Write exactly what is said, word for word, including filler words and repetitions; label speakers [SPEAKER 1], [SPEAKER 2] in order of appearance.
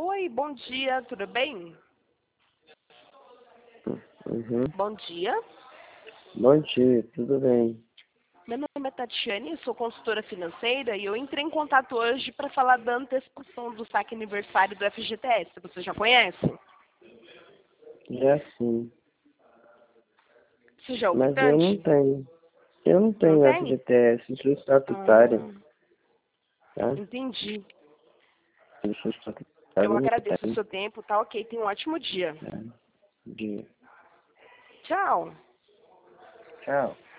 [SPEAKER 1] Oi, bom dia, tudo bem?
[SPEAKER 2] Uhum.
[SPEAKER 1] Bom dia.
[SPEAKER 2] Bom dia, tudo bem?
[SPEAKER 1] Meu nome é Tatiane, sou consultora financeira e eu entrei em contato hoje para falar da antecipação do saque aniversário do F G T S. Você já conhece?
[SPEAKER 2] Já sim,
[SPEAKER 1] Você já ouviu
[SPEAKER 2] mas eu não
[SPEAKER 1] antes?
[SPEAKER 2] tenho. Eu não
[SPEAKER 1] Não
[SPEAKER 2] tenho
[SPEAKER 1] tem?
[SPEAKER 2] F G T S, sou estatutária,
[SPEAKER 1] Ah,
[SPEAKER 2] tá?
[SPEAKER 1] entendi.
[SPEAKER 2] Eu sou
[SPEAKER 1] Eu
[SPEAKER 2] estatutária, não
[SPEAKER 1] agradeço o
[SPEAKER 2] tenho.
[SPEAKER 1] seu tempo, tá ok. Tenha um ótimo dia.
[SPEAKER 2] Tá? De...
[SPEAKER 1] Tchau.
[SPEAKER 2] Tchau.